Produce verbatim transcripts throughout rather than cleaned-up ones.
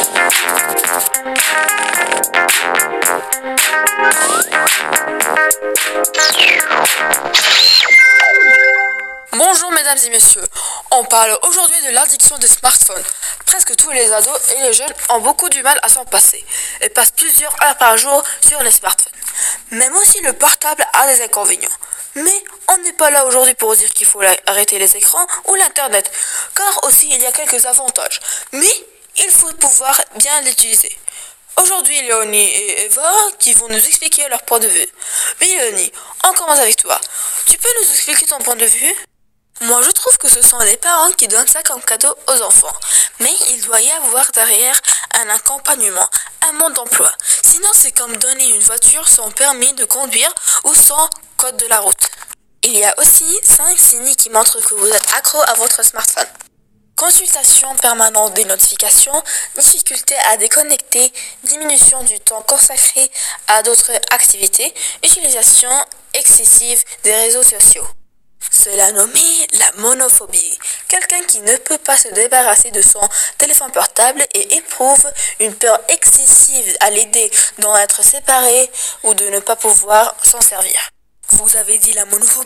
Bonjour mesdames et messieurs, on parle aujourd'hui de l'addiction des smartphones. Presque tous les ados et les jeunes ont beaucoup du mal à s'en passer et passent plusieurs heures par jour sur les smartphones. Même aussi le portable a des inconvénients. Mais on n'est pas là aujourd'hui pour dire qu'il faut arrêter les écrans ou l'internet, car aussi il y a quelques avantages. Mais il faut pouvoir bien l'utiliser. Aujourd'hui, Léonie et Eva qui vont nous expliquer leur point de vue. Oui, Léonie, on commence avec toi. Tu peux nous expliquer ton point de vue ? Moi, je trouve que ce sont les parents qui donnent ça comme cadeau aux enfants. Mais il doit y avoir derrière un accompagnement, un mode d'emploi. Sinon, c'est comme donner une voiture sans permis de conduire ou sans code de la route. Il y a aussi cinq signes qui montrent que vous êtes accro à votre smartphone. Consultation permanente des notifications, difficulté à déconnecter, diminution du temps consacré à d'autres activités, utilisation excessive des réseaux sociaux. Cela nommé la monophobie. Quelqu'un qui ne peut pas se débarrasser de son téléphone portable et éprouve une peur excessive à l'idée d'en être séparé ou de ne pas pouvoir s'en servir. Vous avez dit la monophobie ?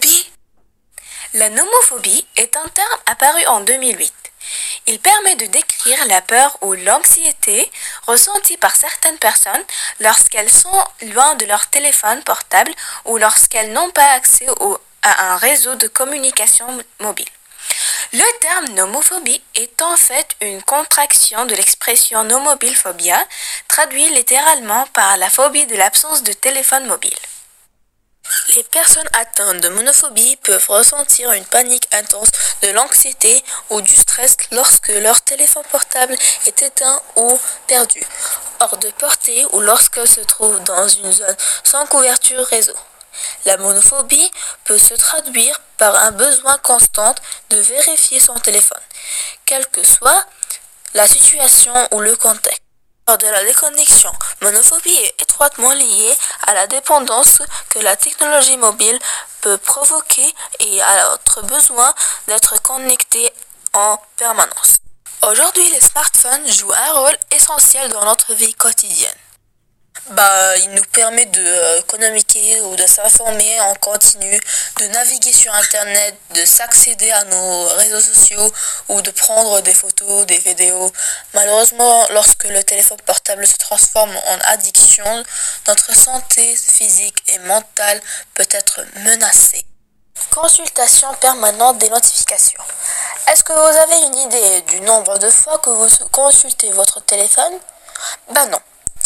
La nomophobie est un terme apparu en deux mille huit. Il permet de décrire la peur ou l'anxiété ressentie par certaines personnes lorsqu'elles sont loin de leur téléphone portable ou lorsqu'elles n'ont pas accès au, à un réseau de communication mobile. Le terme nomophobie est en fait une contraction de l'expression nomobilephobia, traduit littéralement par la phobie de l'absence de téléphone mobile. Les personnes atteintes de monophobie peuvent ressentir une panique intense, de l'anxiété ou du stress lorsque leur téléphone portable est éteint ou perdu, hors de portée ou lorsqu'elles se trouvent dans une zone sans couverture réseau. La monophobie peut se traduire par un besoin constant de vérifier son téléphone, quelle que soit la situation ou le contexte. Lors de la déconnexion, monophobie est étroitement liée à la dépendance que la technologie mobile peut provoquer et à notre besoin d'être connecté en permanence. Aujourd'hui, les smartphones jouent un rôle essentiel dans notre vie quotidienne. Bah, il nous permet de euh, communiquer ou de s'informer en continu, de naviguer sur Internet, de s'accéder à nos réseaux sociaux ou de prendre des photos, des vidéos. Malheureusement, lorsque le téléphone portable se transforme en addiction, notre santé physique et mentale peut être menacée. Consultation permanente des notifications. Est-ce que vous avez une idée du nombre de fois que vous consultez votre téléphone ? Ben non.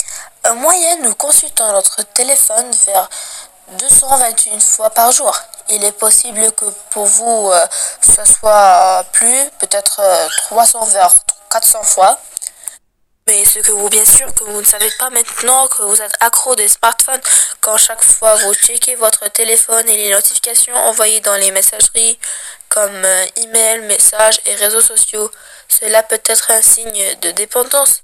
En moyenne, nous consultons notre téléphone vers deux cent vingt et une fois par jour. Il est possible que pour vous, euh, ce soit plus, peut-être euh, trois cents vers quatre cents fois. Mais ce que vous, bien sûr, que vous ne savez pas maintenant que vous êtes accro des smartphones, quand chaque fois vous checkez votre téléphone et les notifications envoyées dans les messageries, comme euh, email, messages et réseaux sociaux, cela peut être un signe de dépendance.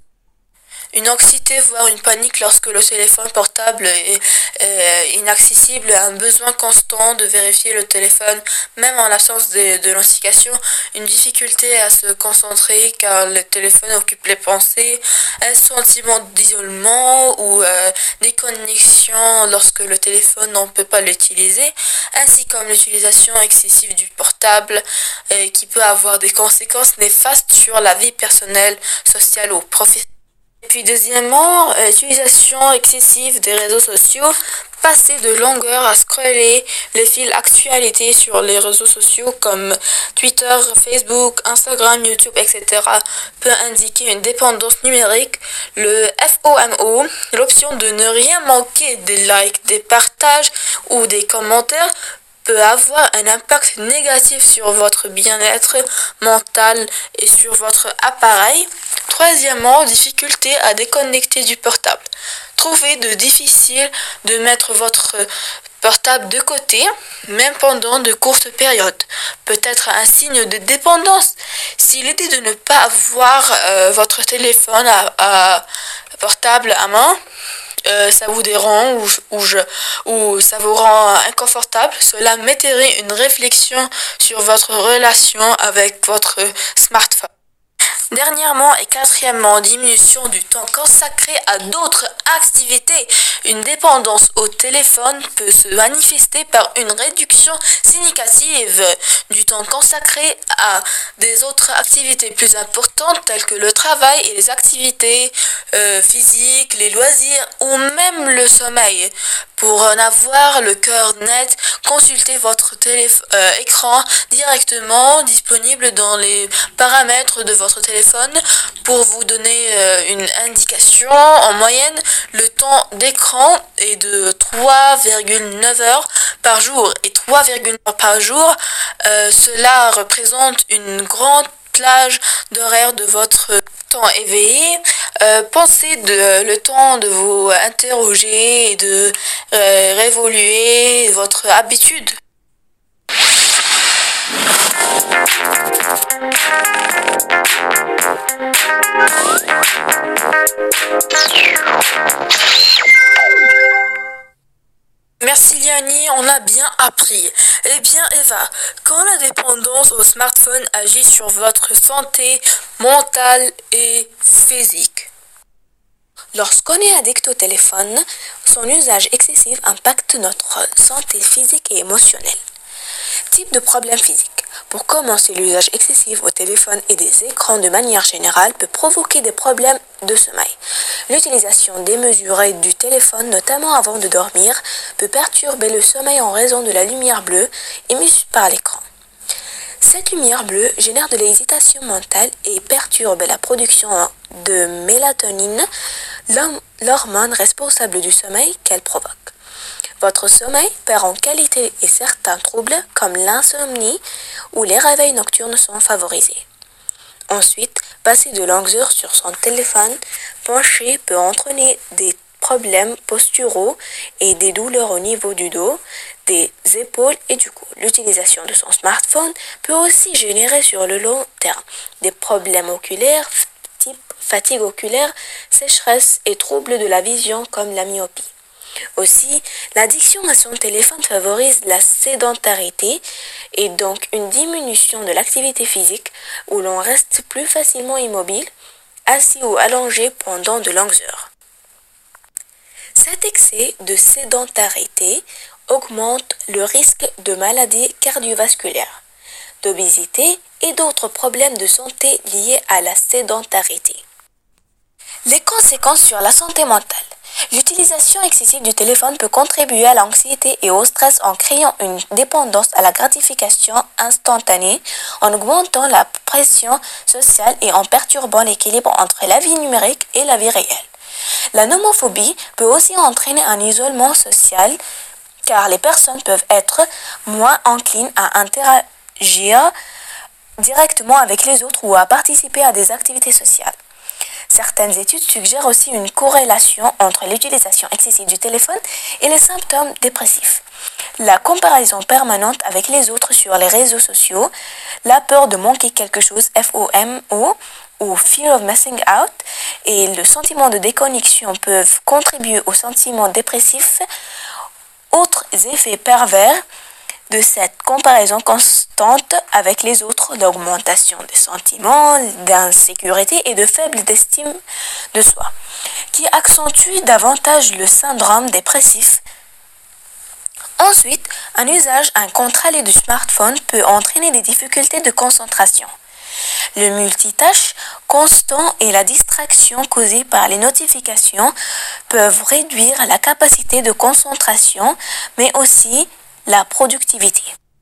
Une anxiété, voire une panique lorsque le téléphone portable est, est inaccessible, un besoin constant de vérifier le téléphone, même en l'absence de, de notification, une difficulté à se concentrer car le téléphone occupe les pensées, un sentiment d'isolement ou euh, déconnexion lorsque le téléphone n'en peut pas l'utiliser, ainsi comme l'utilisation excessive du portable euh, qui peut avoir des conséquences néfastes sur la vie personnelle, sociale ou professionnelle. Et puis deuxièmement, euh, utilisation excessive des réseaux sociaux, passer de longueurs à scroller les fils actualités sur les réseaux sociaux comme Twitter, Facebook, Instagram, YouTube, et cetera peut indiquer une dépendance numérique. Le F O M O, l'option de ne rien manquer des likes, des partages ou des commentaires, peut avoir un impact négatif sur votre bien-être mental et sur votre appareil. Troisièmement, difficulté à déconnecter du portable. Trouvez de difficile de mettre votre portable de côté, même pendant de courtes périodes. Peut-être un signe de dépendance. Si l'idée de ne pas avoir euh, votre téléphone à, à portable à main, Euh, ça vous dérange ou, ou, je, ou ça vous rend inconfortable, cela mériterait une réflexion sur votre relation avec votre smartphone. Dernièrement et quatrièmement, diminution du temps consacré à d'autres activités. Une dépendance au téléphone peut se manifester par une réduction significative du temps consacré à des autres activités plus importantes telles que le travail et les activités euh, physiques, les loisirs ou même le sommeil. Pour en avoir le cœur net, consultez votre téléf- euh, écran directement disponible dans les paramètres de votre téléphone pour vous donner euh, une indication. En moyenne, le temps d'écran est de trois virgule neuf heures par jour et trois virgule neuf heures par jour. Euh, cela représente une grande plage d'horaire de votre temps éveillé. Euh, pensez de, le temps de vous interroger et de euh, réévoluer votre habitude. Merci Liani, on a bien appris. Eh bien Eva, quand la dépendance au smartphone agit sur votre santé mentale et physique? Lorsqu'on est addict au téléphone, son usage excessif impacte notre santé physique et émotionnelle. Type de problème physique. Pour commencer, l'usage excessif au téléphone et des écrans de manière générale peut provoquer des problèmes de sommeil. L'utilisation démesurée du téléphone, notamment avant de dormir, peut perturber le sommeil en raison de la lumière bleue émise par l'écran. Cette lumière bleue génère de l'hésitation mentale et perturbe la production de mélatonine, l'hormone responsable du sommeil qu'elle provoque. Votre sommeil perd en qualité et certains troubles comme l'insomnie ou les réveils nocturnes sont favorisés. Ensuite, passer de longues heures sur son téléphone penché peut entraîner des problèmes posturaux et des douleurs au niveau du dos, des épaules et du cou. L'utilisation de son smartphone peut aussi générer sur le long terme des problèmes oculaires type fatigue oculaire, sécheresse et troubles de la vision comme la myopie. Aussi, l'addiction à son téléphone favorise la sédentarité et donc une diminution de l'activité physique où l'on reste plus facilement immobile, assis ou allongé pendant de longues heures. Cet excès de sédentarité augmente le risque de maladies cardiovasculaires, d'obésité et d'autres problèmes de santé liés à la sédentarité. Les conséquences sur la santé mentale. L'utilisation excessive du téléphone peut contribuer à l'anxiété et au stress en créant une dépendance à la gratification instantanée, en augmentant la pression sociale et en perturbant l'équilibre entre la vie numérique et la vie réelle. La nomophobie peut aussi entraîner un isolement social car les personnes peuvent être moins enclines à interagir directement avec les autres ou à participer à des activités sociales. Certaines études suggèrent aussi une corrélation entre l'utilisation excessive du téléphone et les symptômes dépressifs. La comparaison permanente avec les autres sur les réseaux sociaux, la peur de manquer quelque chose, F O M O, ou Fear of Missing Out, et le sentiment de déconnexion peuvent contribuer au sentiment dépressif. Autres effets pervers de cette comparaison constante avec les autres, l'augmentation des sentiments d'insécurité et de faible estime de soi, qui accentue davantage le syndrome dépressif. Ensuite, un usage incontrôlé du smartphone peut entraîner des difficultés de concentration. Le multitâche constant et la distraction causée par les notifications peuvent réduire la capacité de concentration, mais aussi la productivité.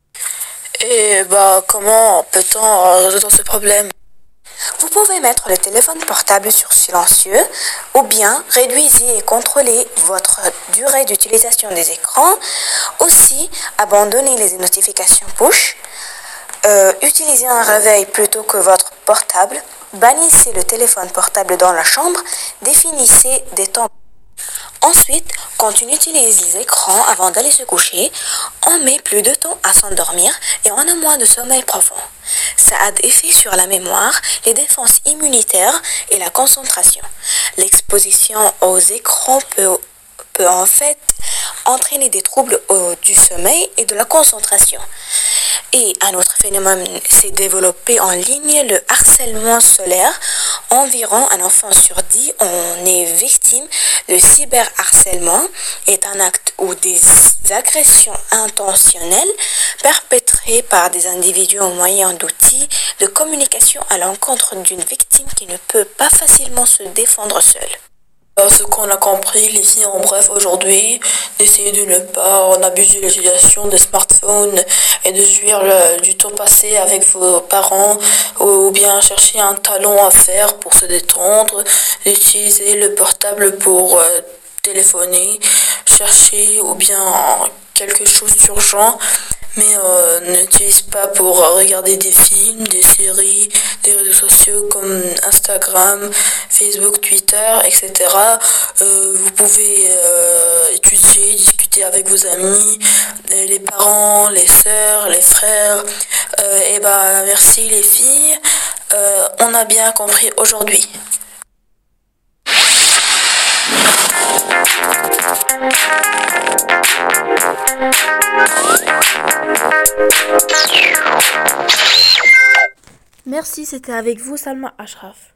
Et bah comment peut-on résoudre ce problème? Vous pouvez mettre le téléphone portable sur silencieux ou bien réduisez et contrôlez votre durée d'utilisation des écrans. Aussi, abandonnez les notifications push. Euh, utilisez un réveil plutôt que votre portable. Bannissez le téléphone portable dans la chambre. Définissez des temps. Ensuite, quand on utilise les écrans avant d'aller se coucher, on met plus de temps à s'endormir et on a moins de sommeil profond. Ça a des effets sur la mémoire, les défenses immunitaires et la concentration. L'exposition aux écrans peut, peut en fait entraîner des troubles au- du sommeil et de la concentration. Et un autre phénomène s'est développé en ligne, le harcèlement scolaire. Environ un enfant sur dix en est victime. Le cyberharcèlement est un acte ou des agressions intentionnelles perpétrées par des individus au moyen d'outils de communication à l'encontre d'une victime qui ne peut pas facilement se défendre seule. Euh, Ce qu'on a compris, les filles, en bref, aujourd'hui, d'essayer de ne pas en abuser de l'utilisation des smartphones et de jouir le- du temps passé avec vos parents ou bien chercher un talent à faire pour se détendre, d'utiliser le portable pour euh, téléphoner, chercher ou bien quelque chose d'urgent, mais euh, n'utilise pas pour regarder des films, des séries, des réseaux sociaux comme Instagram, Facebook, Twitter, et cetera. Euh, vous pouvez euh, étudier, discuter avec vos amis, euh, les parents, les sœurs, les frères. Euh, et bah merci les filles. Euh, on a bien compris aujourd'hui. Merci, c'était avec vous Salma Ashraf.